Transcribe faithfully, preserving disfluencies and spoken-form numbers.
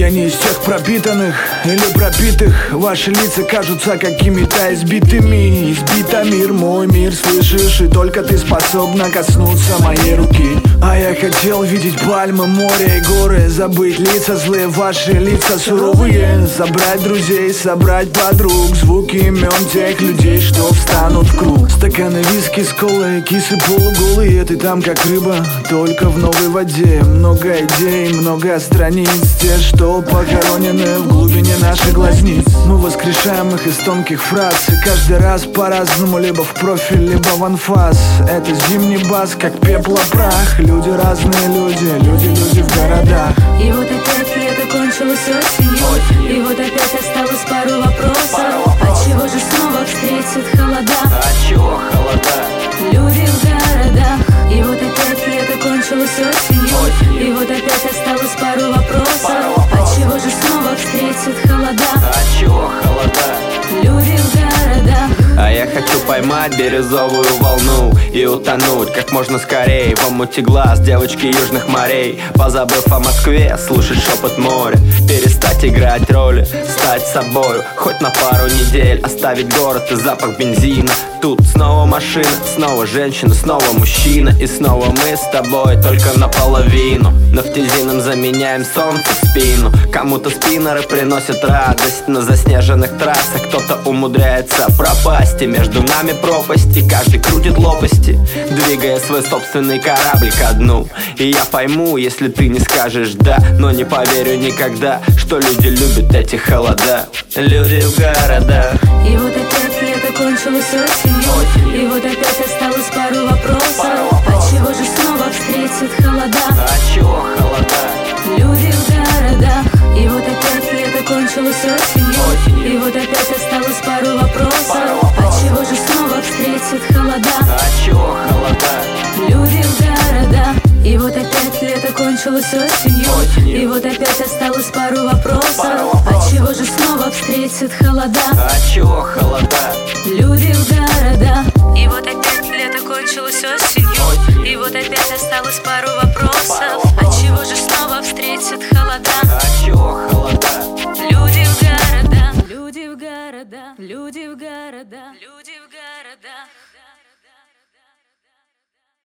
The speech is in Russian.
Я не из тех пропитанных или пропитых. Ваши лица кажутся какими-то избитыми. Избита мир, мой мир, слышишь? И только ты способна коснуться моей руки. А я хотел видеть пальмы, море и горы. Забыть лица злые, ваши лица суровые. Собрать друзей, собрать подруг. Звуки имен тех людей, что встанут в круг. Стаканы виски с колой, кисы полуголые. Ты там как рыба, только в новой воде. Много идей, много страниц. Те, что похоронены в глубине наших глазниц. Мы воскрешаем их из тонких фраз. И каждый раз по-разному, либо в профиль, либо в анфас. Это зимний бас, как пепла прах. Люди разные люди, люди, люди в городах. И вот опять лето кончилось осенью. И вот опять осталось пару вопросов. Отчего же снова встретят холода? Отчего холода? Люди в городах. И вот опять лето кончилось осенью. И вот опять осталось пару вопросов. Отчего же снова встретят холода? Отчего холода? Люди в городах. А я хочу поймать бирюзовую волну и утонуть как можно скорее в омуте глаз девочки южных морей. Позабыв о Москве, слушать шепот моря. Перестать играть роли, стать собою хоть на пару недель. Оставить город и запах бензина. Тут снова машина, снова женщина, снова мужчина. И снова мы с тобой только наполовину. Нафтизином заменяем солнце в спину. Кому-то спиннеры приносят радость на заснеженных трассах. Кто-то умудряется пропасть, и между нами пропасть. И каждый крутит лопасти, двигая свой собственный корабль ко дну. И я пойму, если ты не скажешь «да». Но не поверю никогда, что люди любят эти холода. Люди в городах. И вот опять лето кончилось осенью. И вот опять осталось пару вопросов. Отчего же снова встретят холода? Отчего холода? Люди в городах. И вот опять лето кончилось осенью. И вот опять осталось пару вопросов. Отчего же снова встретят холода? Отчего холода? Люди в городах. И вот опять лето кончилось осенью. И вот опять осталось пару вопросов. Отчего же снова встретят холода? Отчего холода? Люди в городах. И вот опять лето кончилось осенью. И вот опять осталось пару вопросов.